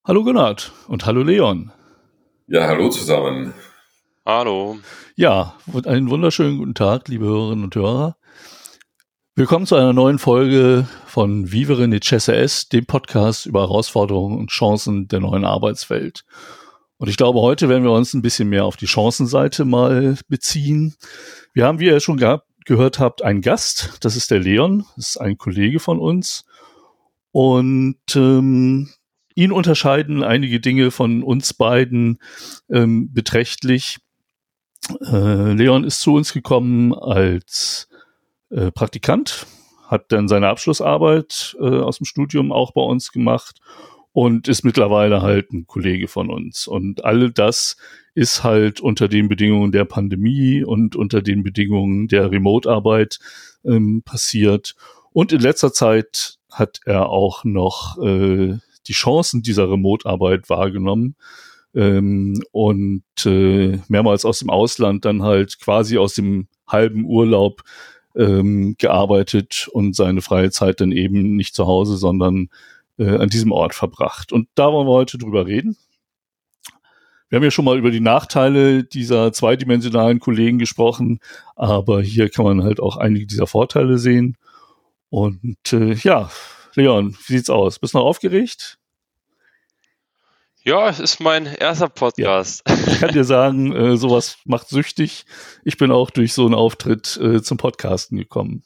Hallo Gernot und hallo Leon. Ja, hallo zusammen. Hallo. Ja, einen wunderschönen guten Tag, liebe Hörerinnen und Hörer. Willkommen zu einer neuen Folge von Vivere Necesse Est, dem Podcast über Herausforderungen und Chancen der neuen Arbeitswelt. Und ich glaube, heute werden wir uns ein bisschen mehr auf die Chancenseite mal beziehen. Wir haben, wie ihr schon gehört habt, einen Gast. Das ist der Leon. Das ist ein Kollege von uns. Und ihn unterscheiden einige Dinge von uns beiden beträchtlich. Leon ist zu uns gekommen als Praktikant, hat dann seine Abschlussarbeit aus dem Studium auch bei uns gemacht und ist mittlerweile halt ein Kollege von uns. Und all das ist halt unter den Bedingungen der Pandemie und unter den Bedingungen der Remote-Arbeit passiert. Und in letzter Zeit hat er auch noch die Chancen dieser Remote-Arbeit wahrgenommen und mehrmals aus dem Ausland dann halt quasi aus dem halben Urlaub gearbeitet und seine freie Zeit dann eben nicht zu Hause, sondern an diesem Ort verbracht. Und da wollen wir heute drüber reden. Wir haben ja schon mal über die Nachteile dieser zweidimensionalen Kollegen gesprochen, aber hier kann man halt auch einige dieser Vorteile sehen. Und ja, Leon, wie sieht's aus? Bist du noch aufgeregt? Ja, es ist mein erster Podcast. Ja. Ich kann dir sagen, sowas macht süchtig. Ich bin auch durch so einen Auftritt zum Podcasten gekommen.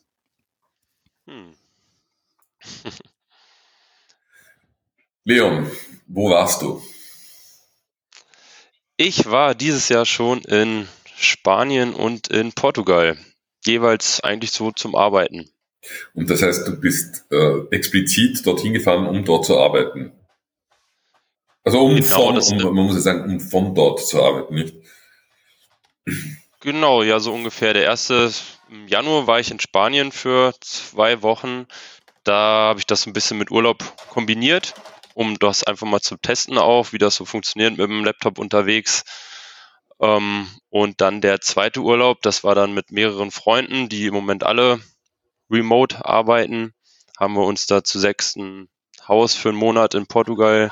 Leon, wo warst du? Ich war dieses Jahr schon in Spanien und in Portugal, jeweils eigentlich so zum Arbeiten. Und das heißt, du bist explizit dorthin gefahren, um dort zu arbeiten? Also man muss ja sagen, um von dort zu arbeiten, nicht? Genau, ja, so ungefähr. Im Januar war ich in Spanien für 2 Wochen. Da habe ich das ein bisschen mit Urlaub kombiniert, um das einfach mal zu testen auch, wie das so funktioniert mit dem Laptop unterwegs. Und dann der zweite Urlaub, das war dann mit mehreren Freunden, die im Moment alle remote arbeiten, haben wir uns da zu 6 ein Haus für einen Monat in Portugal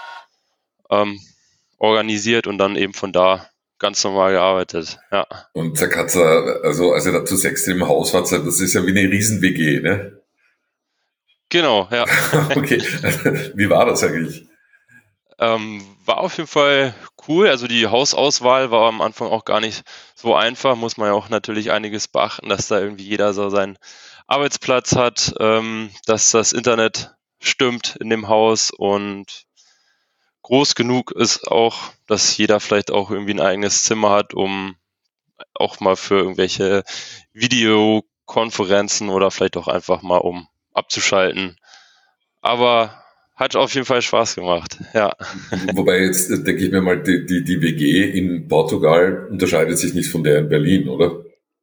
organisiert und dann eben von da ganz normal gearbeitet, ja. Und da hat's, also als ihr da zu 6 im Haus wart, das ist ja wie eine Riesen-WG, ne? Genau, ja. Okay, wie war das eigentlich? War auf jeden Fall cool. Also die Hausauswahl war am Anfang auch gar nicht so einfach. Muss man ja auch natürlich einiges beachten, dass da irgendwie jeder so seinen Arbeitsplatz hat, dass das Internet stimmt in dem Haus und groß genug ist auch, dass jeder vielleicht auch irgendwie ein eigenes Zimmer hat, um auch mal für irgendwelche Videokonferenzen oder vielleicht auch einfach mal um abzuschalten. Aber hat auf jeden Fall Spaß gemacht, ja. Wobei jetzt denke ich mir mal, die WG in Portugal unterscheidet sich nicht von der in Berlin, oder?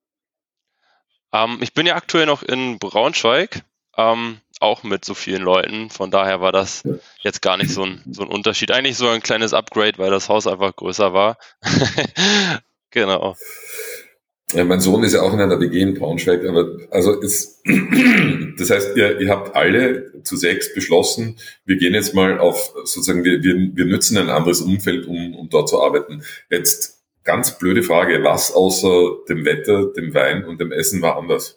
Ich bin ja aktuell noch in Braunschweig, auch mit so vielen Leuten. Von daher war das jetzt gar nicht so ein Unterschied. Eigentlich so ein kleines Upgrade, weil das Haus einfach größer war. Genau. Ja, mein Sohn ist ja auch in einer WG in Braunschweig, aber also das heißt, ihr habt alle zu 6 beschlossen, wir gehen jetzt mal auf sozusagen, wir nützen ein anderes Umfeld, um dort zu arbeiten. Jetzt ganz blöde Frage, was außer dem Wetter, dem Wein und dem Essen war anders?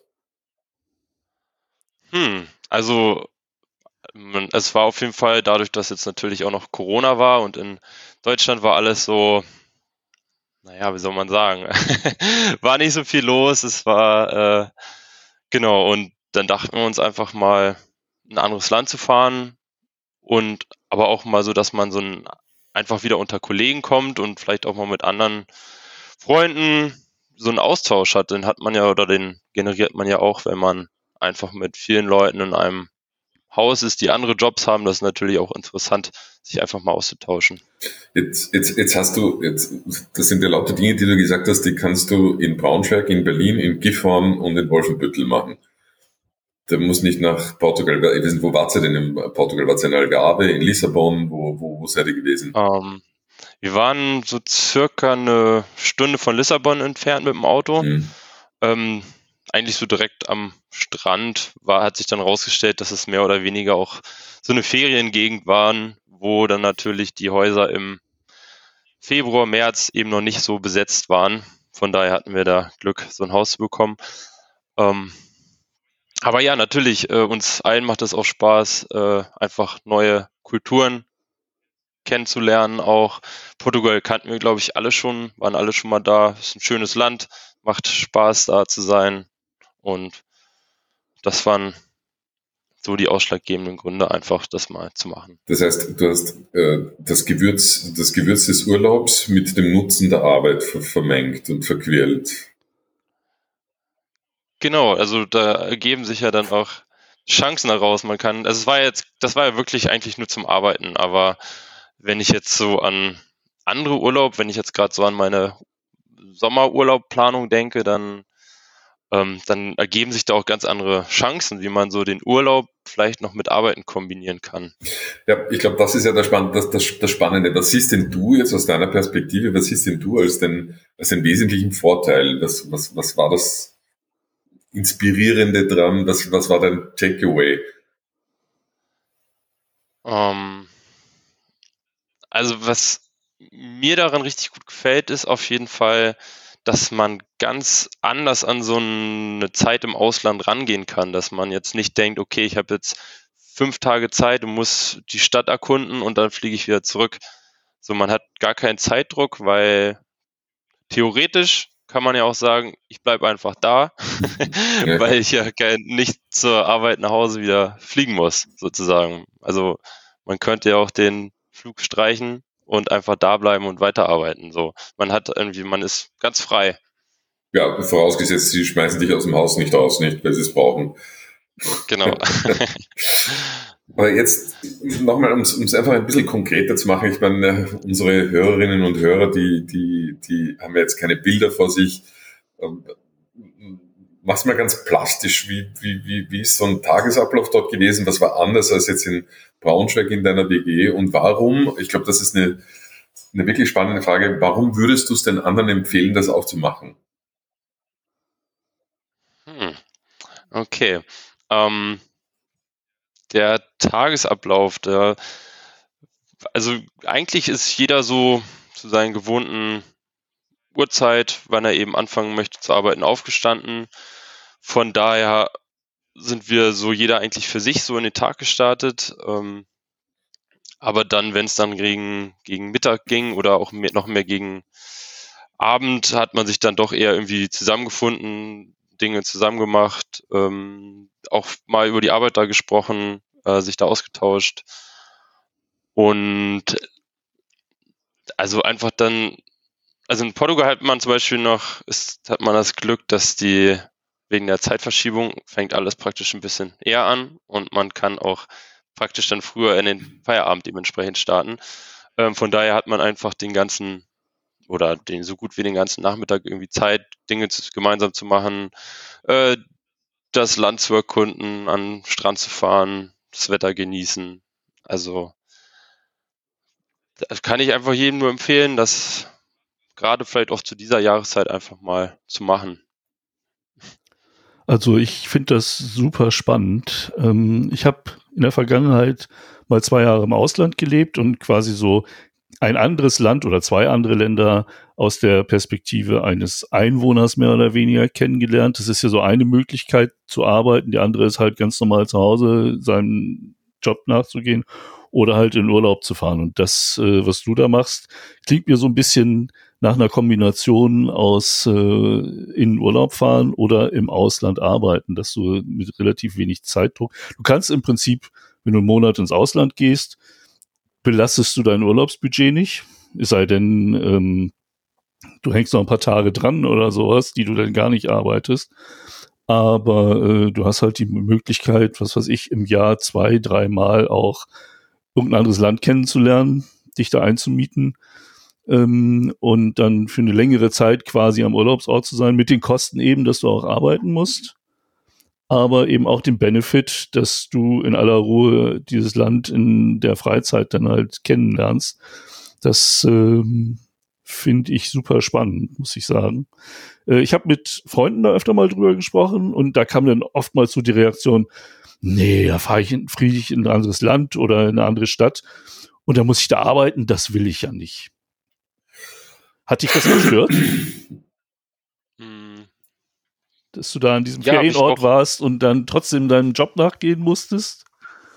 Also es war auf jeden Fall dadurch, dass jetzt natürlich auch noch Corona war und in Deutschland war alles so, naja, wie soll man sagen, war nicht so viel los, es war, genau, und dann dachten wir uns einfach mal, ein anderes Land zu fahren und aber auch mal so, dass man einfach wieder unter Kollegen kommt und vielleicht auch mal mit anderen Freunden so einen Austausch hat, den generiert man ja auch, wenn man einfach mit vielen Leuten in einem Haus ist, die andere Jobs haben. Das ist natürlich auch interessant, sich einfach mal auszutauschen. Jetzt das sind ja lauter Dinge, die du gesagt hast, die kannst du in Braunschweig, in Berlin, in Gifhorn und in Wolfenbüttel machen. Da muss nicht nach Portugal. Ich weiß nicht, wo wart ihr denn in Portugal? Wart ihr in Algarve, in Lissabon? Wo seid ihr gewesen? Wir waren so circa eine Stunde von Lissabon entfernt mit dem Auto. Eigentlich so direkt am Strand hat sich dann rausgestellt, dass es mehr oder weniger auch so eine Feriengegend war, wo dann natürlich die Häuser im Februar, März eben noch nicht so besetzt waren. Von daher hatten wir da Glück, so ein Haus zu bekommen. Aber ja, natürlich, uns allen macht es auch Spaß, einfach neue Kulturen kennenzulernen. Auch Portugal kannten wir, glaube ich, alle schon, waren alle schon mal da. Ist ein schönes Land, macht Spaß, da zu sein. Und das waren so die ausschlaggebenden Gründe, einfach das mal zu machen. Das heißt, du hast das Gewürz des Urlaubs mit dem Nutzen der Arbeit vermengt und verquält. Genau, also da ergeben sich ja dann auch Chancen daraus. Man kann, also das war ja wirklich eigentlich nur zum Arbeiten, aber wenn ich jetzt so an andere Urlaub, wenn ich jetzt gerade so an meine Sommerurlaubplanung denke, dann ergeben sich da auch ganz andere Chancen, wie man so den Urlaub vielleicht noch mit Arbeiten kombinieren kann. Ja, ich glaube, das ist ja das Spannende. Was siehst denn du jetzt aus deiner Perspektive, was siehst denn du als den wesentlichen Vorteil? Was war das Inspirierende dran? Was war dein Takeaway? Also was mir daran richtig gut gefällt, ist auf jeden Fall, dass man ganz anders an so eine Zeit im Ausland rangehen kann, dass man jetzt nicht denkt, okay, ich habe jetzt 5 Tage Zeit und muss die Stadt erkunden und dann fliege ich wieder zurück. So, man hat gar keinen Zeitdruck, weil theoretisch kann man ja auch sagen, ich bleibe einfach da, weil ich ja nicht zur Arbeit nach Hause wieder fliegen muss, sozusagen. Also man könnte ja auch den Flug streichen und einfach da bleiben und weiterarbeiten. So, man ist ganz frei. Ja, vorausgesetzt, sie schmeißen dich aus dem Haus nicht raus, nicht, weil sie es brauchen. Genau. Aber jetzt nochmal, um es einfach ein bisschen konkreter zu machen, ich meine, unsere Hörerinnen und Hörer, die haben ja jetzt keine Bilder vor sich. Mach's mal ganz plastisch, wie ist so ein Tagesablauf dort gewesen? Was war anders als jetzt in Braunschweig in deiner WG? Und warum, ich glaube, das ist eine wirklich spannende Frage, warum würdest du es den anderen empfehlen, das auch zu machen? Okay. Der Tagesablauf, also eigentlich ist jeder so zu seinen gewohnten Uhrzeit, wann er eben anfangen möchte zu arbeiten, aufgestanden. Von daher sind wir so jeder eigentlich für sich so in den Tag gestartet. Aber dann, wenn es dann gegen Mittag ging oder auch noch mehr gegen Abend, hat man sich dann doch eher irgendwie zusammengefunden, Dinge zusammen gemacht, auch mal über die Arbeit da gesprochen, sich da ausgetauscht. Und also einfach dann, also in Portugal hat man zum Beispiel hat man das Glück, dass wegen der Zeitverschiebung fängt alles praktisch ein bisschen eher an und man kann auch praktisch dann früher in den Feierabend dementsprechend starten. Von daher hat man einfach so gut wie den ganzen Nachmittag irgendwie Zeit, Dinge gemeinsam zu machen, das Land zu erkunden, an den Strand zu fahren, das Wetter genießen. Also das kann ich einfach jedem nur empfehlen, das gerade vielleicht auch zu dieser Jahreszeit einfach mal zu machen. Also ich finde das super spannend. Ich habe in der Vergangenheit mal 2 Jahre im Ausland gelebt und quasi so ein anderes Land oder 2 andere Länder aus der Perspektive eines Einwohners mehr oder weniger kennengelernt. Das ist ja so eine Möglichkeit zu arbeiten. Die andere ist halt ganz normal zu Hause seinem Job nachzugehen oder halt in Urlaub zu fahren. Und das, was du da machst, klingt mir so ein bisschen nach einer Kombination aus in Urlaub fahren oder im Ausland arbeiten, dass du mit relativ wenig Zeitdruck, du kannst im Prinzip, wenn du einen Monat ins Ausland gehst, belastest du dein Urlaubsbudget nicht, es sei denn, du hängst noch ein paar Tage dran oder sowas, die du dann gar nicht arbeitest, aber du hast halt die Möglichkeit, was weiß ich, im Jahr 2, 3 Mal auch irgendein anderes Land kennenzulernen, dich da einzumieten, und dann für eine längere Zeit quasi am Urlaubsort zu sein, mit den Kosten eben, dass du auch arbeiten musst, aber eben auch den Benefit, dass du in aller Ruhe dieses Land in der Freizeit dann halt kennenlernst. Das finde ich super spannend, muss ich sagen. Ich habe mit Freunden da öfter mal drüber gesprochen und da kam dann oftmals so die Reaktion, nee, da fliege ich in ein anderes Land oder in eine andere Stadt und dann muss ich da arbeiten, das will ich ja nicht. Hat dich das gestört? Dass du da an diesem Ferienort warst und dann trotzdem deinem Job nachgehen musstest?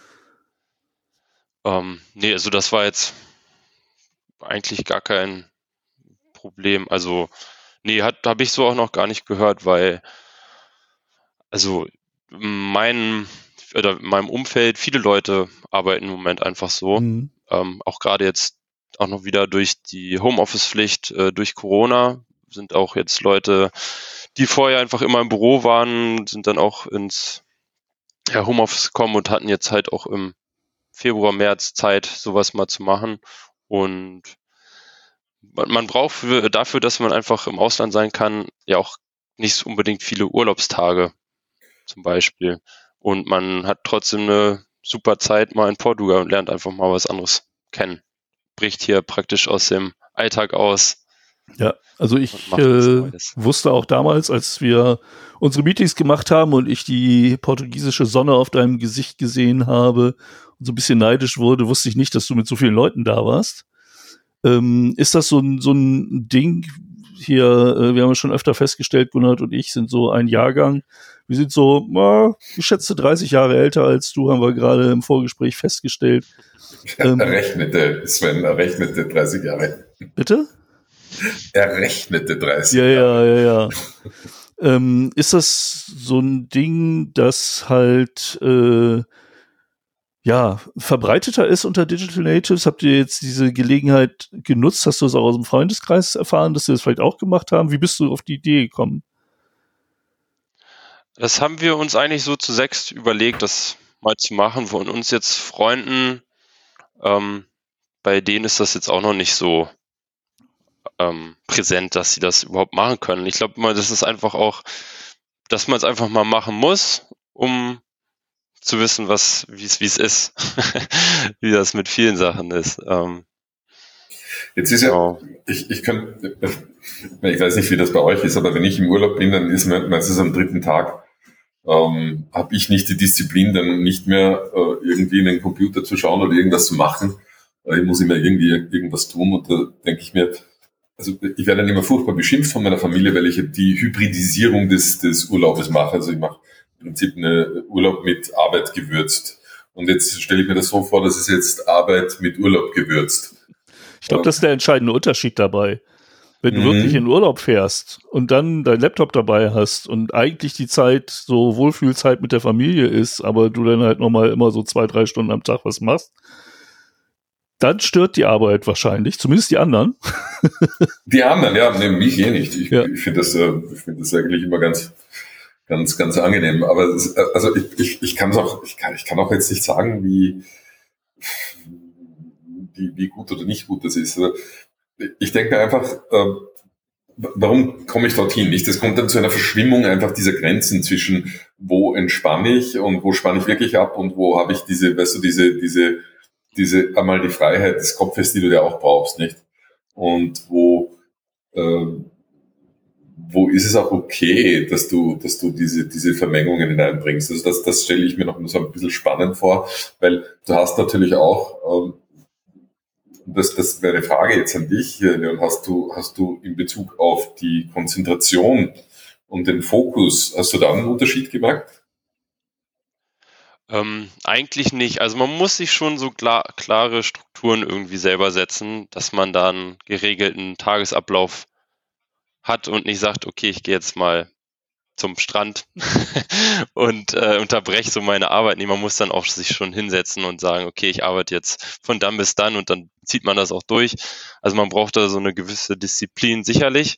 Nee, also das war jetzt eigentlich gar kein Problem. Also, nee, habe ich so auch noch gar nicht gehört, weil, also in meinem Umfeld, viele Leute arbeiten im Moment einfach so. Auch gerade jetzt auch noch wieder durch die Homeoffice-Pflicht, durch Corona sind auch jetzt Leute, die vorher einfach immer im Büro waren, sind dann auch ins Homeoffice gekommen und hatten jetzt halt auch im Februar, März Zeit, sowas mal zu machen. Und man braucht dafür, dass man einfach im Ausland sein kann, ja auch nicht unbedingt viele Urlaubstage zum Beispiel. Und man hat trotzdem eine super Zeit mal in Portugal und lernt einfach mal was anderes kennen. Bricht hier praktisch aus dem Alltag aus. Ja, also ich wusste auch damals, als wir unsere Meetings gemacht haben und ich die portugiesische Sonne auf deinem Gesicht gesehen habe und so ein bisschen neidisch wurde, wusste ich nicht, dass du mit so vielen Leuten da warst. Ist das so ein Ding hier, wir haben ja schon öfter festgestellt, Gunnar und ich sind so ein Jahrgang, wir sind so, geschätzte 30 Jahre älter als du, haben wir gerade im Vorgespräch festgestellt. Errechnete 30 Jahre. Bitte? Errechnete 30 Jahre. Ja. Ist das so ein Ding, das halt verbreiteter ist unter Digital Natives? Habt ihr jetzt diese Gelegenheit genutzt? Hast du es auch aus dem Freundeskreis erfahren, dass sie das vielleicht auch gemacht haben? Wie bist du auf die Idee gekommen? Das haben wir uns eigentlich so zu 6 überlegt, das mal zu machen. Von uns jetzt Freunden, bei denen ist das jetzt auch noch nicht so präsent, dass sie das überhaupt machen können. Ich glaube mal, das ist einfach auch, dass man es einfach mal machen muss, um zu wissen, wie es ist, wie das mit vielen Sachen ist. Jetzt ist ich weiß nicht, wie das bei euch ist, aber wenn ich im Urlaub bin, dann ist meistens am 3. Tag, habe ich nicht die Disziplin, dann nicht mehr irgendwie in den Computer zu schauen oder irgendwas zu machen. Ich muss immer irgendwie irgendwas tun und da denke ich mir, also ich werde dann immer furchtbar beschimpft von meiner Familie, weil ich die Hybridisierung des Urlaubes mache. Also ich mache im Prinzip eine Urlaub mit Arbeit gewürzt. Und jetzt stelle ich mir das so vor, das ist jetzt Arbeit mit Urlaub gewürzt. Ich glaube, das ist der entscheidende Unterschied dabei. Wenn du wirklich in Urlaub fährst und dann dein Laptop dabei hast und eigentlich die Zeit so Wohlfühlzeit mit der Familie ist, aber du dann halt nochmal immer so 2-3 Stunden am Tag was machst, dann stört die Arbeit wahrscheinlich, zumindest die anderen. Die anderen, ja, mich nicht. Ich finde das eigentlich immer ganz angenehm. Aber ich kann auch jetzt nicht sagen, wie gut oder nicht gut das ist. Also ich denke einfach, warum komme ich dorthin? Nicht? Es kommt dann zu einer Verschwimmung einfach dieser Grenzen zwischen, wo entspanne ich und wo spanne ich wirklich ab und wo habe ich diese einmal die Freiheit des Kopfes, die du ja auch brauchst, nicht? Und wo ist es auch okay, dass du diese Vermengungen hineinbringst? Also das stelle ich mir noch so ein bisschen spannend vor, weil du hast natürlich auch, das wäre eine Frage jetzt an dich, Leon, hast du in Bezug auf die Konzentration und den Fokus, hast du da einen Unterschied gemerkt? Eigentlich nicht. Also man muss sich schon so klare Strukturen irgendwie selber setzen, dass man da einen geregelten Tagesablauf hat und nicht sagt, okay, ich gehe jetzt mal zum Strand und unterbreche so meine Arbeit. Nee, man muss dann auch sich schon hinsetzen und sagen, okay, ich arbeite jetzt von dann bis dann und dann zieht man das auch durch. Also man braucht da so eine gewisse Disziplin sicherlich.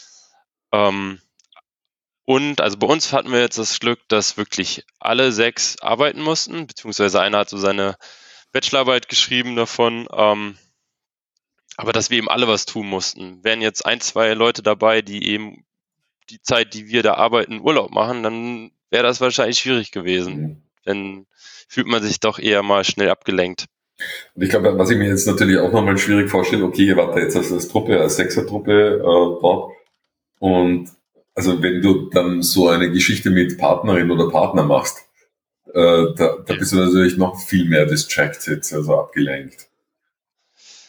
Und also bei uns hatten wir jetzt das Glück, dass wirklich alle 6 arbeiten mussten, beziehungsweise einer hat so seine Bachelorarbeit geschrieben davon, aber dass wir eben alle was tun mussten. Wären jetzt 1-2 Leute dabei, die eben die Zeit, die wir da arbeiten, Urlaub machen, dann wäre das wahrscheinlich schwierig gewesen. Dann fühlt man sich doch eher mal schnell abgelenkt. Und ich glaube, was ich mir jetzt natürlich auch nochmal schwierig vorstelle, okay, ihr wart da jetzt als Truppe, als Sechsertruppe dort und also wenn du dann so eine Geschichte mit Partnerin oder Partner machst, da bist du natürlich noch viel mehr distracted, also abgelenkt.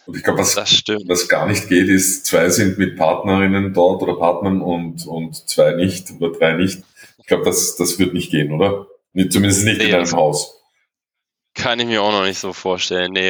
Und ich glaube, Das stimmt. was gar nicht geht, ist, 2 sind mit Partnerinnen dort oder Partnern und 2 nicht oder 3 nicht. Ich glaube, das wird nicht gehen, oder? Zumindest nicht in einem Haus. Kann ich mir auch noch nicht so vorstellen, nee.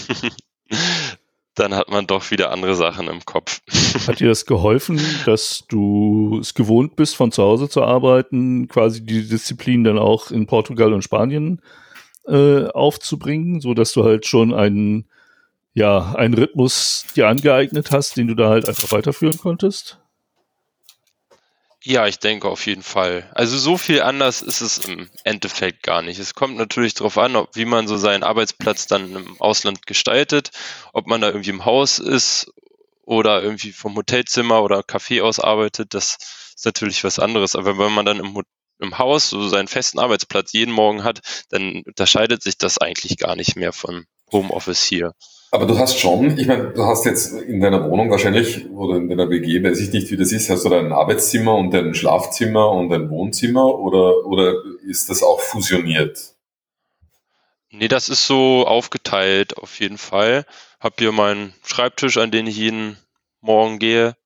Dann hat man doch wieder andere Sachen im Kopf. Hat dir das geholfen, dass du es gewohnt bist, von zu Hause zu arbeiten, quasi die Disziplin dann auch in Portugal und Spanien aufzubringen, so dass du halt schon einen Rhythmus dir angeeignet hast, den du da halt einfach weiterführen konntest? Ja, ich denke auf jeden Fall. Also so viel anders ist es im Endeffekt gar nicht. Es kommt natürlich darauf an, wie man so seinen Arbeitsplatz dann im Ausland gestaltet, ob man da irgendwie im Haus ist oder irgendwie vom Hotelzimmer oder Café aus arbeitet. Das ist natürlich was anderes. Aber wenn man dann im Haus so seinen festen Arbeitsplatz jeden Morgen hat, dann unterscheidet sich das eigentlich gar nicht mehr von Homeoffice hier. Aber du hast schon, ich meine, du hast jetzt in deiner Wohnung wahrscheinlich oder in deiner WG, weiß ich nicht, wie das ist, hast du da ein Arbeitszimmer und ein Schlafzimmer und ein Wohnzimmer oder ist das auch fusioniert? Nee, das ist so aufgeteilt auf jeden Fall. Hab hier meinen Schreibtisch, an den ich jeden Morgen gehe.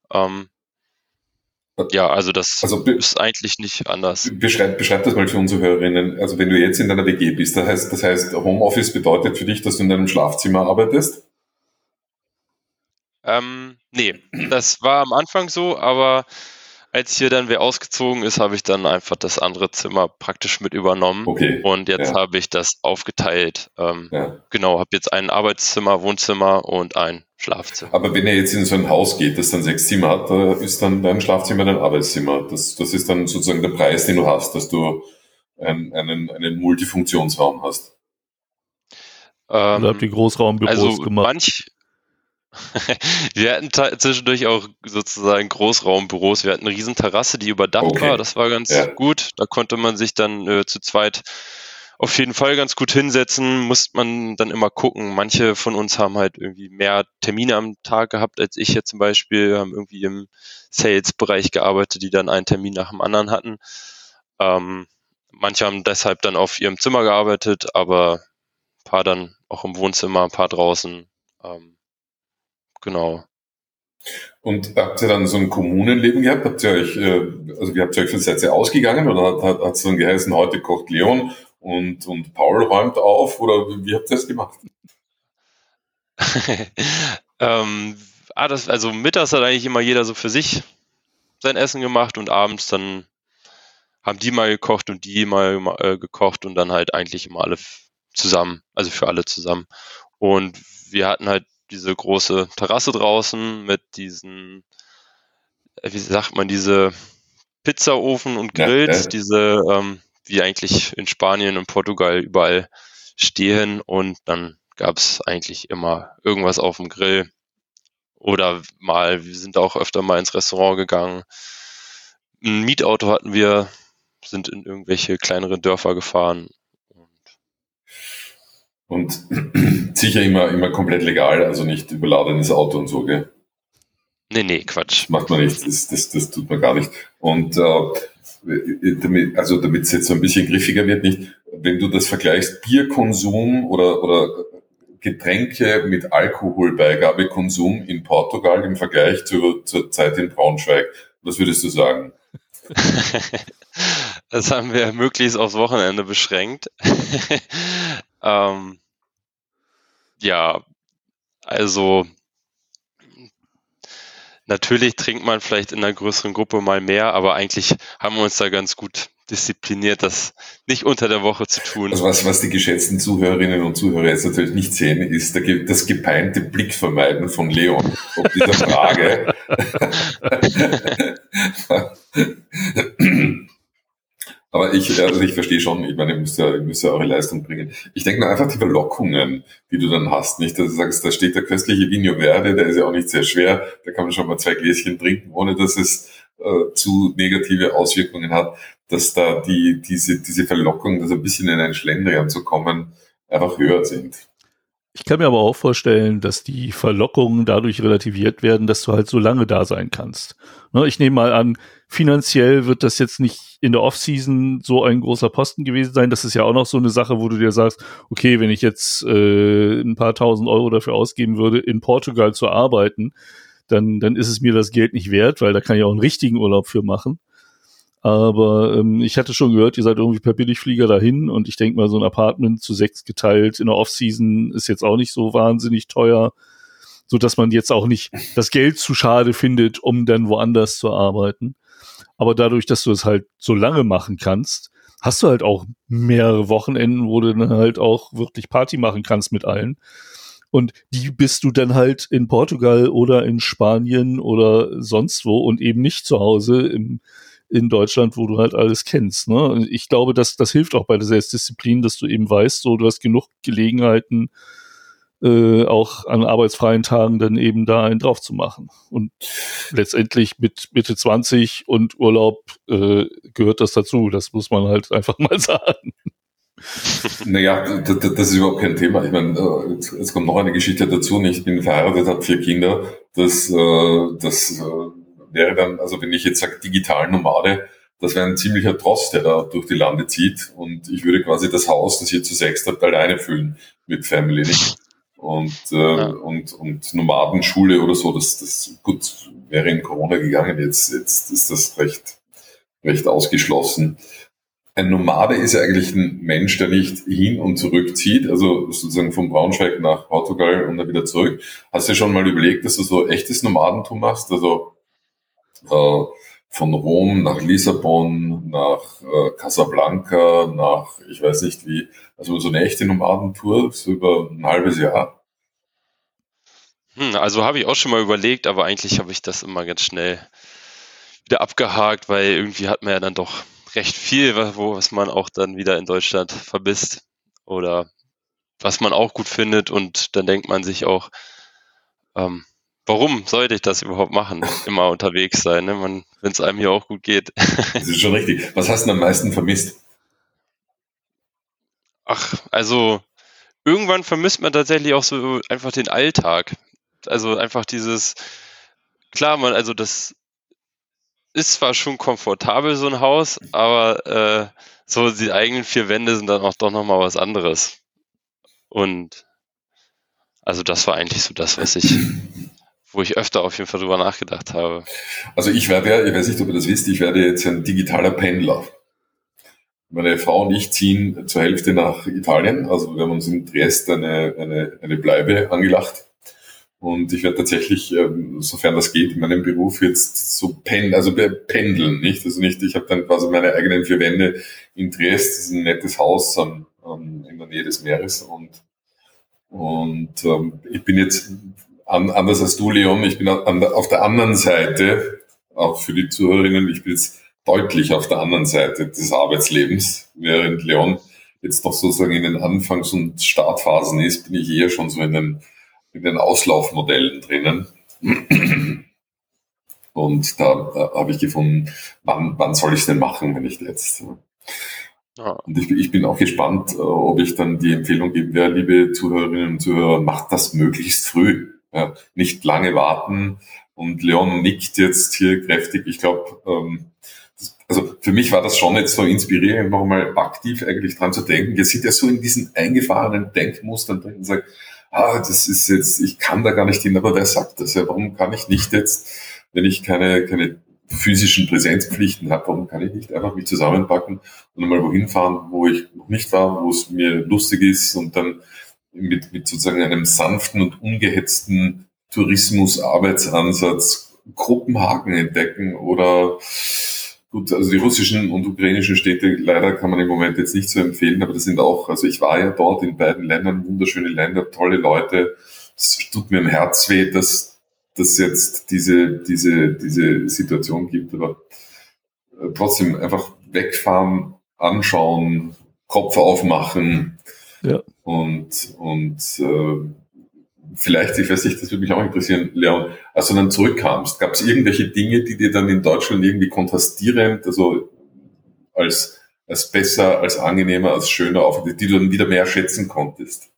Also das ist eigentlich nicht anders. Beschreib das mal für unsere Hörerinnen. Also wenn du jetzt in deiner WG bist, das heißt Homeoffice bedeutet für dich, dass du in deinem Schlafzimmer arbeitest? Nee, das war am Anfang so, aber als hier dann wer ausgezogen ist, habe ich dann einfach das andere Zimmer praktisch mit übernommen. Okay. Und jetzt habe ich das aufgeteilt. Genau, habe jetzt ein Arbeitszimmer, Wohnzimmer und ein Schlafzimmer. Aber wenn ihr jetzt in so ein Haus geht, das dann 6 Zimmer hat, da ist dann dein Schlafzimmer dein Arbeitszimmer. Das ist dann sozusagen der Preis, den du hast, dass du einen Multifunktionsraum hast. Oder habt ihr Großraumbüros gemacht? Wir hatten zwischendurch auch sozusagen Großraumbüros. Wir hatten eine riesen Terrasse, die überdacht war. Das war ganz gut. Da konnte man sich dann zu zweit auf jeden Fall ganz gut hinsetzen. Musste man dann immer gucken. Manche von uns haben halt irgendwie mehr Termine am Tag gehabt als ich jetzt zum Beispiel. Haben irgendwie im Sales-Bereich gearbeitet, die dann einen Termin nach dem anderen hatten. Manche haben deshalb dann auf ihrem Zimmer gearbeitet, aber ein paar dann auch im Wohnzimmer, ein paar draußen. Genau. Und habt ihr dann so ein Kommunenleben gehabt? Seid ihr ausgegangen oder hat es dann geheißen, heute kocht Leon und Paul räumt auf oder wie habt ihr das gemacht? Also mittags hat eigentlich immer jeder so für sich sein Essen gemacht und abends dann haben die mal gekocht und die mal gekocht und dann halt eigentlich immer alle zusammen, also für alle zusammen. Und wir hatten halt diese große Terrasse draußen mit diesen, wie sagt man, diese Pizzaofen und Grills, diese, wie eigentlich in Spanien und Portugal überall stehen und dann gab es eigentlich immer irgendwas auf dem Grill oder wir sind auch öfter mal ins Restaurant gegangen. Ein Mietauto hatten wir, sind in irgendwelche kleinere Dörfer gefahren. Und sicher immer komplett legal, also nicht überladenes Auto und so, gell? Nee, Quatsch. Das macht man nicht, das tut man gar nicht. Und damit es jetzt so ein bisschen griffiger wird, nicht, wenn du das vergleichst, Bierkonsum oder Getränke mit Alkoholbeigabekonsum in Portugal im Vergleich zur Zeit in Braunschweig, was würdest du sagen? Das haben wir möglichst aufs Wochenende beschränkt. Also natürlich trinkt man vielleicht in einer größeren Gruppe mal mehr, aber eigentlich haben wir uns da ganz gut diszipliniert, das nicht unter der Woche zu tun. Also was die geschätzten Zuhörerinnen und Zuhörer jetzt natürlich nicht sehen, ist das gepeinte Blickvermeiden von Leon ob dieser Frage. Aber ich verstehe schon, ich meine, ihr müsst ja eure Leistung bringen. Ich denke nur einfach die Verlockungen, die du dann hast, nicht? Dass du sagst, da steht der köstliche Vino Verde, der ist ja auch nicht sehr schwer, da kann man schon mal 2 Gläschen trinken, ohne dass es zu negative Auswirkungen hat, dass da diese Verlockung, das ein bisschen in einen Schlendrian zu kommen, einfach höher sind. Ich kann mir aber auch vorstellen, dass die Verlockungen dadurch relativiert werden, dass du halt so lange da sein kannst. Ich nehme mal an, finanziell wird das jetzt nicht in der Off-Season so ein großer Posten gewesen sein. Das ist ja auch noch so eine Sache, wo du dir sagst, okay, wenn ich jetzt ein paar tausend Euro dafür ausgeben würde, in Portugal zu arbeiten, dann ist es mir das Geld nicht wert, weil da kann ich auch einen richtigen Urlaub für machen. Aber ich hatte schon gehört, ihr seid irgendwie per Billigflieger dahin und ich denke mal, so ein Apartment zu 6 geteilt in der Off-Season ist jetzt auch nicht so wahnsinnig teuer, so dass man jetzt auch nicht das Geld zu schade findet, um dann woanders zu arbeiten. Aber dadurch, dass du es halt so lange machen kannst, hast du halt auch mehrere Wochenenden, wo du dann halt auch wirklich Party machen kannst mit allen. Und die bist du dann halt in Portugal oder in Spanien oder sonst wo und eben nicht zu Hause in Deutschland, wo du halt alles kennst. Ne? Ich glaube, das hilft auch bei der Selbstdisziplin, dass du eben weißt, so du hast genug Gelegenheiten, auch an arbeitsfreien Tagen dann eben da einen drauf zu machen. Und letztendlich mit Mitte 20 und Urlaub gehört das dazu. Das muss man halt einfach mal sagen. Naja, das ist überhaupt kein Thema. Ich meine, jetzt kommt noch eine Geschichte dazu. Ich bin verheiratet, habe 4 Kinder. Das wäre dann, also wenn ich jetzt sage digital Nomade, das wäre ein ziemlicher Tross, der da durch die Lande zieht. Und ich würde quasi das Haus, das ihr zu 6 habt, alleine füllen mit Family. Und Nomadenschule oder so, das gut wäre in Corona gegangen. Jetzt ist das recht ausgeschlossen. Ein Nomade ist ja eigentlich ein Mensch, der nicht hin und zurück zieht, also sozusagen von Braunschweig nach Portugal und dann wieder zurück. Hast du schon mal überlegt, dass du so echtes Nomadentum machst? Also von Rom nach Lissabon, nach Casablanca, nach ich weiß nicht wie, also so eine echte Nomadentour, so über ein halbes Jahr. Also habe ich auch schon mal überlegt, aber eigentlich habe ich das immer ganz schnell wieder abgehakt, weil irgendwie hat man ja dann doch recht viel, was man auch dann wieder in Deutschland vermisst oder was man auch gut findet und dann denkt man sich auch, warum sollte ich das überhaupt machen, immer unterwegs sein, ne? Wenn es einem hier auch gut geht. Das ist schon richtig. Was hast du am meisten vermisst? Also irgendwann vermisst man tatsächlich auch so einfach den Alltag. Also einfach dieses, klar, also das ist zwar schon komfortabel, so ein Haus, aber so die eigenen 4 Wände sind dann auch doch nochmal was anderes. Und also das war eigentlich so das, wo ich öfter auf jeden Fall drüber nachgedacht habe. Also ich weiß nicht, ob ihr das wisst, ich werde jetzt ein digitaler Pendler. Meine Frau und ich ziehen zur Hälfte nach Italien, also wir haben uns in Triest eine Bleibe angelacht. Und ich werde tatsächlich, sofern das geht, in meinem Beruf jetzt so pendeln, nicht? Also nicht, ich habe dann quasi meine eigenen 4 Wände in Triest, das ist ein nettes Haus in der Nähe des Meeres und ich bin jetzt anders als du, Leon, ich bin auf der anderen Seite, auch für die Zuhörerinnen, ich bin jetzt deutlich auf der anderen Seite des Arbeitslebens, während Leon jetzt noch sozusagen in den Anfangs- und Startphasen ist, bin ich eher schon so in den Auslaufmodellen drinnen. Und da habe ich gefunden, wann soll ich es denn machen, wenn ich jetzt... Ja. Und ich bin auch gespannt, ob ich dann die Empfehlung geben werde, liebe Zuhörerinnen und Zuhörer, macht das möglichst früh. Ja, nicht lange warten. Und Leon nickt jetzt hier kräftig. Ich glaube, also für mich war das schon jetzt so inspirierend, nochmal aktiv eigentlich dran zu denken. Wir sind ja so in diesen eingefahrenen Denkmustern drin und sagen, das ist jetzt, ich kann da gar nicht hin, aber wer sagt das? Ja, warum kann ich nicht jetzt, wenn ich keine physischen Präsenzpflichten habe, warum kann ich nicht einfach mich zusammenpacken und einmal wohin fahren, wo ich noch nicht war, wo es mir lustig ist und dann mit sozusagen einem sanften und ungehetzten Tourismus-Arbeitsansatz Gruppenhaken entdecken oder gut, also die russischen und ukrainischen Städte leider kann man im Moment jetzt nicht so empfehlen, aber das sind auch, also ich war ja dort in beiden Ländern, wunderschöne Länder, tolle Leute. Es tut mir im Herz weh, dass jetzt diese Situation gibt, aber trotzdem einfach wegfahren, anschauen, Kopf aufmachen, ja. Und vielleicht, ich weiß nicht, das würde mich auch interessieren, Leon, als du dann zurückkamst, gab es irgendwelche Dinge, die dir dann in Deutschland irgendwie kontrastierend, also als besser, als angenehmer, als schöner, die du dann wieder mehr schätzen konntest?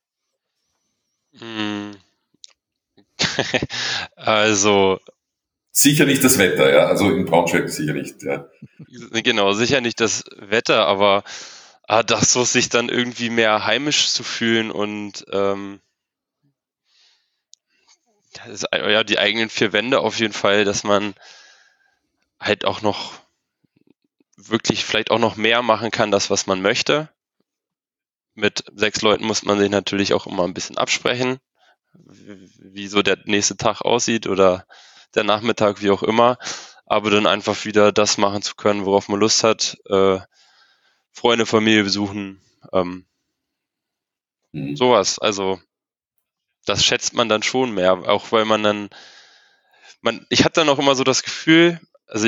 Also Sicher nicht das Wetter, ja. Also in Braunschweig sicher nicht, ja. Genau, sicher nicht das Wetter, aber das so sich dann irgendwie mehr heimisch zu fühlen und die eigenen vier Wände auf jeden Fall, dass man halt auch noch wirklich vielleicht auch noch mehr machen kann, das, was man möchte. Mit 6 Leuten muss man sich natürlich auch immer ein bisschen absprechen, wie so der nächste Tag aussieht oder der Nachmittag, wie auch immer. Aber dann einfach wieder das machen zu können, worauf man Lust hat. Freunde, Familie besuchen, sowas. Also das schätzt man dann schon mehr, auch weil ich hatte dann auch immer so das Gefühl, also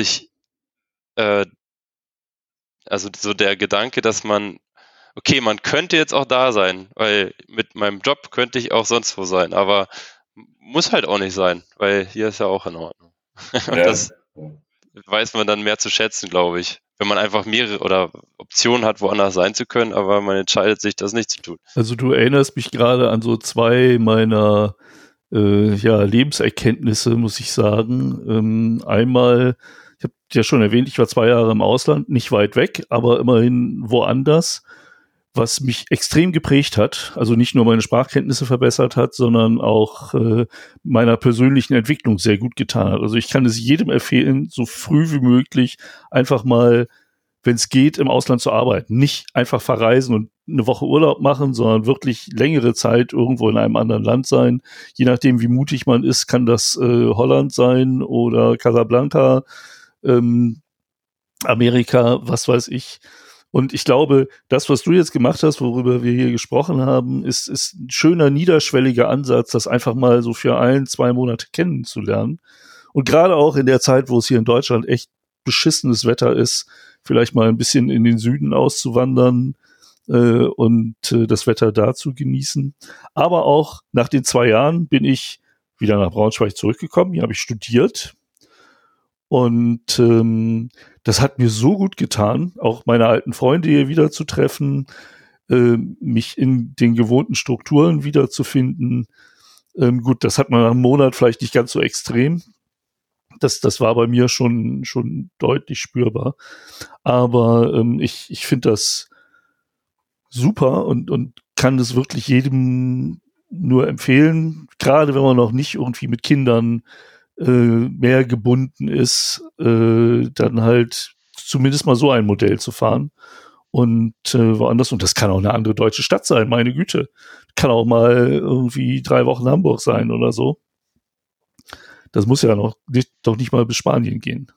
so der Gedanke, dass man könnte jetzt auch da sein, weil mit meinem Job könnte ich auch sonst wo sein, aber muss halt auch nicht sein, weil hier ist ja auch in Ordnung. Und das weiß man dann mehr zu schätzen, glaube ich, wenn man einfach mehrere oder Optionen hat, woanders sein zu können, aber man entscheidet sich, das nicht zu tun. Also du erinnerst mich gerade an so 2 meiner Lebenserkenntnisse, muss ich sagen. Einmal, ich habe ja schon erwähnt, ich war 2 Jahre im Ausland, nicht weit weg, aber immerhin woanders, was mich extrem geprägt hat, also nicht nur meine Sprachkenntnisse verbessert hat, sondern auch meiner persönlichen Entwicklung sehr gut getan hat. Also ich kann es jedem empfehlen, so früh wie möglich einfach mal, wenn es geht, im Ausland zu arbeiten. Nicht einfach verreisen und eine Woche Urlaub machen, sondern wirklich längere Zeit irgendwo in einem anderen Land sein. Je nachdem, wie mutig man ist, kann das Holland sein oder Casablanca, Amerika, was weiß ich. Und ich glaube, das, was du jetzt gemacht hast, worüber wir hier gesprochen haben, ist ein schöner, niederschwelliger Ansatz, das einfach mal so für 1-2 Monate kennenzulernen. Und gerade auch in der Zeit, wo es hier in Deutschland echt beschissenes Wetter ist, vielleicht mal ein bisschen in den Süden auszuwandern und das Wetter da zu genießen. Aber auch nach den 2 Jahren bin ich wieder nach Braunschweig zurückgekommen. Hier habe ich studiert. Und das hat mir so gut getan, auch meine alten Freunde hier wieder zu treffen, mich in den gewohnten Strukturen wiederzufinden. Gut, das hat man nach einem Monat vielleicht nicht ganz so extrem. Das war bei mir schon deutlich spürbar. Aber ich finde das super und kann das wirklich jedem nur empfehlen, gerade wenn man noch nicht irgendwie mit Kindern mehr gebunden ist, dann halt zumindest mal so ein Modell zu fahren und woanders, und das kann auch eine andere deutsche Stadt sein, meine Güte, kann auch mal irgendwie 3 Wochen Hamburg sein oder so. Das muss ja doch nicht mal bis Spanien gehen.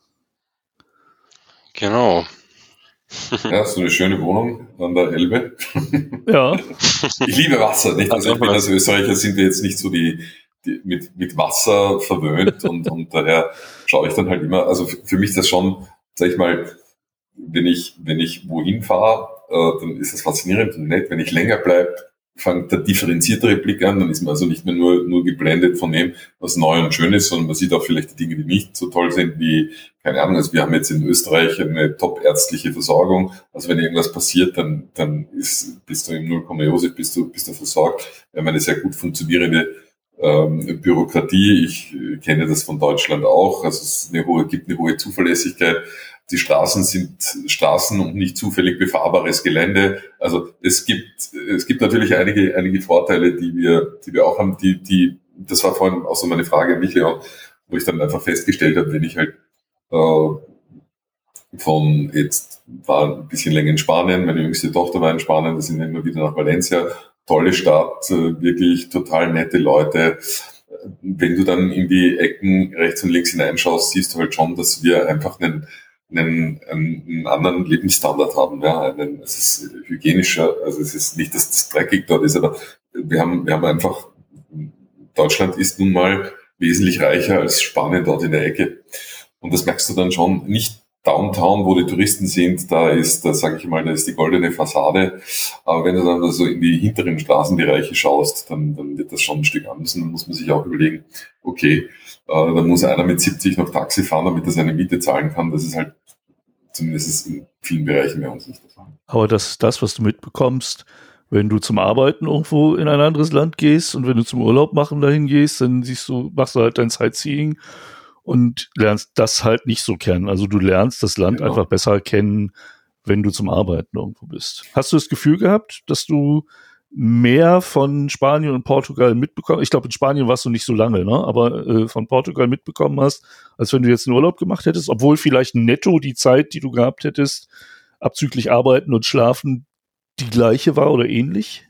Genau. Ja, so eine schöne Wohnung an der Elbe. Ja. Ich liebe Wasser, nicht? Also ich bin als Österreicher, sind wir jetzt nicht so die mit Wasser verwöhnt und daher schaue ich dann halt immer, also für mich ist das schon, sag ich mal, wenn ich wohin fahre, dann ist das faszinierend und nett. Wenn ich länger bleibe, fängt der differenziertere Blick an, dann ist man also nicht mehr nur geblendet von dem, was neu und schön ist, sondern man sieht auch vielleicht die Dinge, die nicht so toll sind, wie, keine Ahnung, also wir haben jetzt in Österreich eine top-ärztliche Versorgung, also wenn irgendwas passiert, dann bist du im 0, Josef, bist du versorgt. Wir haben eine sehr gut funktionierende Bürokratie. Ich kenne das von Deutschland auch. Also es gibt eine hohe Zuverlässigkeit. Die Straßen sind Straßen und nicht zufällig befahrbares Gelände. Also es gibt natürlich einige Vorteile, die wir auch haben. Das war vorhin auch so meine Frage an mich, Leon, wo ich dann einfach festgestellt habe, wenn ich halt jetzt war ein bisschen länger in Spanien, meine jüngste Tochter war in Spanien, da sind wir immer wieder nach Valencia. Tolle Stadt, wirklich total nette Leute. Wenn du dann in die Ecken rechts und links hineinschaust, siehst du halt schon, dass wir einfach einen anderen Lebensstandard haben. Ja, es ist hygienischer, also es ist nicht, dass das dreckig dort ist, aber wir haben einfach, Deutschland ist nun mal wesentlich reicher als Spanien dort in der Ecke. Und das merkst du dann schon, nicht Downtown, wo die Touristen sind, da sage ich mal, da ist die goldene Fassade. Aber wenn du dann so in die hinteren Straßenbereiche schaust, dann wird das schon ein Stück anders. Und dann muss man sich auch überlegen, okay, dann muss einer mit 70 noch Taxi fahren, damit er seine Miete zahlen kann. Das ist halt zumindest in vielen Bereichen bei uns nicht der Fall. Aber das ist das, was du mitbekommst, wenn du zum Arbeiten irgendwo in ein anderes Land gehst und wenn du zum Urlaub machen dahin gehst, dann machst du halt dein Sightseeing und lernst das halt nicht so kennen. Also du lernst das Land einfach besser kennen, wenn du zum Arbeiten irgendwo bist. Hast du das Gefühl gehabt, dass du mehr von Spanien und Portugal mitbekommen? Ich glaube, in Spanien warst du nicht so lange, ne? Aber von Portugal mitbekommen hast, als wenn du jetzt einen Urlaub gemacht hättest, obwohl vielleicht netto die Zeit, die du gehabt hättest, abzüglich Arbeiten und Schlafen, die gleiche war oder ähnlich?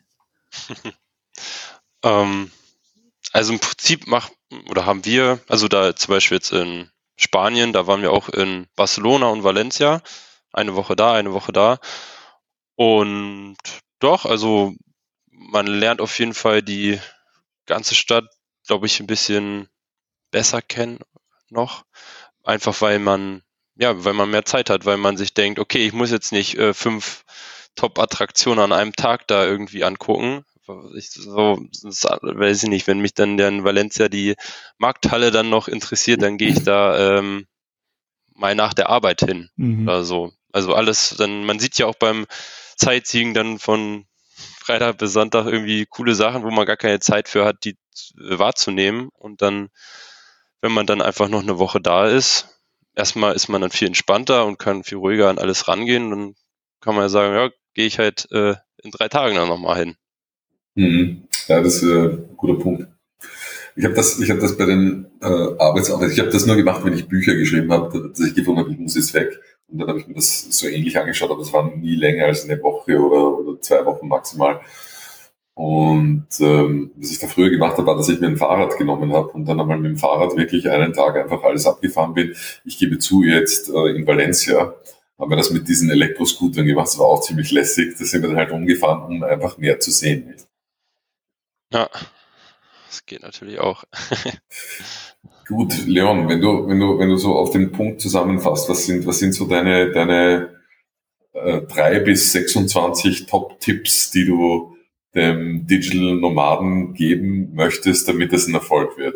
Also im Prinzip haben wir, also da zum Beispiel jetzt in Spanien, da waren wir auch in Barcelona und Valencia, eine Woche da. Und doch, also man lernt auf jeden Fall die ganze Stadt, glaube ich, ein bisschen besser kennen noch. Einfach weil man mehr Zeit hat, weil man sich denkt, okay, ich muss jetzt nicht 5 Top-Attraktionen an einem Tag da irgendwie angucken. Weiß ich nicht, wenn mich dann in Valencia die Markthalle dann noch interessiert, dann gehe ich da mal nach der Arbeit hin oder so. Also alles, dann, man sieht ja auch beim Sightseeing dann von Freitag bis Sonntag irgendwie coole Sachen, wo man gar keine Zeit für hat, die wahrzunehmen. Und dann, wenn man dann einfach noch eine Woche da ist, erstmal ist man dann viel entspannter und kann viel ruhiger an alles rangehen. Dann kann man ja sagen, ja, gehe ich halt in 3 Tagen dann nochmal hin. Ja, das ist ein guter Punkt. Ich habe das bei den Arbeitsarbeiten, ich habe das nur gemacht, wenn ich Bücher geschrieben habe, dass ich gefunden habe, ich muss jetzt weg. Und dann habe ich mir das so ähnlich angeschaut, aber es war nie länger als eine Woche oder 2 Wochen maximal. Und was ich da früher gemacht habe, war, dass ich mir ein Fahrrad genommen habe und dann einmal mit dem Fahrrad wirklich einen Tag einfach alles abgefahren bin. Ich gebe zu, jetzt in Valencia haben wir das mit diesen Elektroscootern gemacht, das war auch ziemlich lässig. Da sind wir dann halt umgefahren, um einfach mehr zu sehen. Ja, das geht natürlich auch. Gut, Leon, wenn du so auf den Punkt zusammenfasst, was sind so deine 3 bis 26 Top-Tipps, die du dem Digital Nomaden geben möchtest, damit es ein Erfolg wird?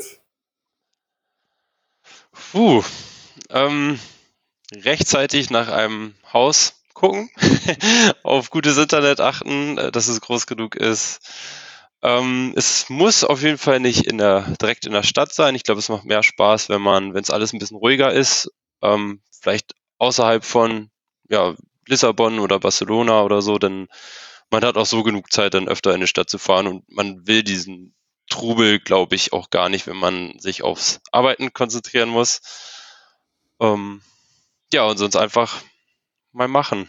Rechtzeitig nach einem Haus gucken, auf gutes Internet achten, dass es groß genug ist. Es muss auf jeden Fall nicht direkt in der Stadt sein. Ich glaube, es macht mehr Spaß, wenn es alles ein bisschen ruhiger ist, vielleicht außerhalb von Lissabon oder Barcelona oder so, denn man hat auch so genug Zeit, dann öfter in die Stadt zu fahren und man will diesen Trubel, glaube ich, auch gar nicht, wenn man sich aufs Arbeiten konzentrieren muss. Und sonst einfach mal machen.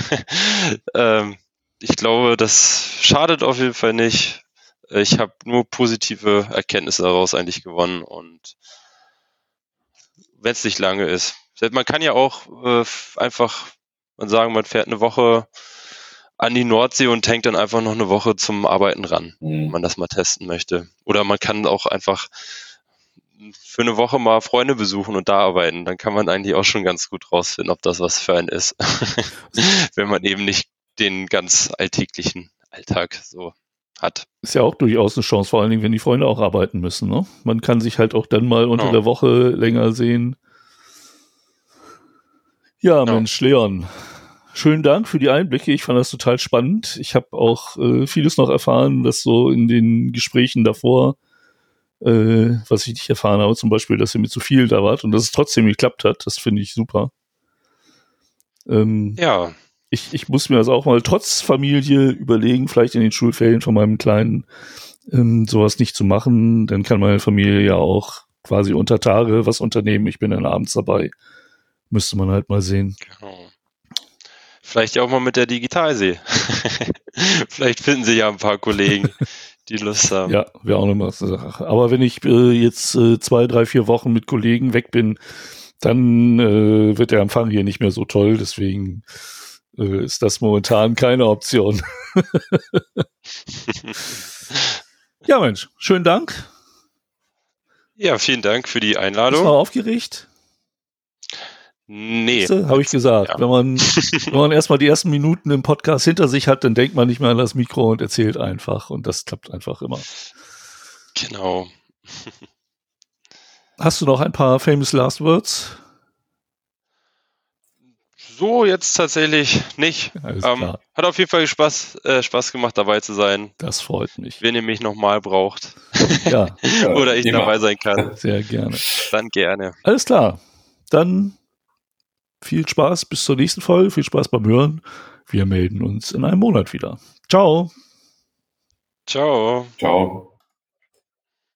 Ich glaube, das schadet auf jeden Fall nicht. Ich habe nur positive Erkenntnisse daraus eigentlich gewonnen und wenn es nicht lange ist. Man kann ja auch einfach sagen, man fährt eine Woche an die Nordsee und hängt dann einfach noch eine Woche zum Arbeiten ran, wenn man das mal testen möchte. Oder man kann auch einfach für eine Woche mal Freunde besuchen und da arbeiten. Dann kann man eigentlich auch schon ganz gut rausfinden, ob das was für einen ist. Wenn man eben nicht den ganz alltäglichen Alltag so hat. Ist ja auch durchaus eine Chance, vor allen Dingen, wenn die Freunde auch arbeiten müssen. Ne? Man kann sich halt auch dann mal unter der Woche länger sehen. Ja, Mensch, Leon, schönen Dank für die Einblicke. Ich fand das total spannend. Ich habe auch vieles noch erfahren, das so in den Gesprächen davor, was ich nicht erfahren habe, zum Beispiel, dass ihr mit zu viel da wart und dass es trotzdem geklappt hat. Das finde ich super. Ich muss mir das auch mal trotz Familie überlegen, vielleicht in den Schulferien von meinem Kleinen sowas nicht zu machen. Dann kann meine Familie ja auch quasi unter Tage was unternehmen. Ich bin dann abends dabei. Müsste man halt mal sehen. Genau. Vielleicht ja auch mal mit der Digitalsee. Vielleicht finden sich ja ein paar Kollegen, die Lust haben. Ja, wäre auch nochmal eine Sache. Aber wenn ich jetzt 2, 3, 4 Wochen mit Kollegen weg bin, dann wird der Empfang hier nicht mehr so toll. Deswegen ist das momentan keine Option. Ja, Mensch, schönen Dank. Ja, vielen Dank für die Einladung. Bist du noch aufgeregt? Nee. Habe ich gesagt. Ja. Wenn man erstmal die ersten Minuten im Podcast hinter sich hat, dann denkt man nicht mehr an das Mikro und erzählt einfach. Und das klappt einfach immer. Genau. Hast du noch ein paar famous last words? So jetzt tatsächlich nicht. Alles klar. Hat auf jeden Fall Spaß gemacht, dabei zu sein. Das freut mich. Wenn ihr mich nochmal braucht. Ja. Oder ich dabei sein kann. Sehr gerne. Dann gerne. Alles klar. Dann viel Spaß bis zur nächsten Folge. Viel Spaß beim Hören. Wir melden uns in einem Monat wieder. Ciao. Ciao. Ciao.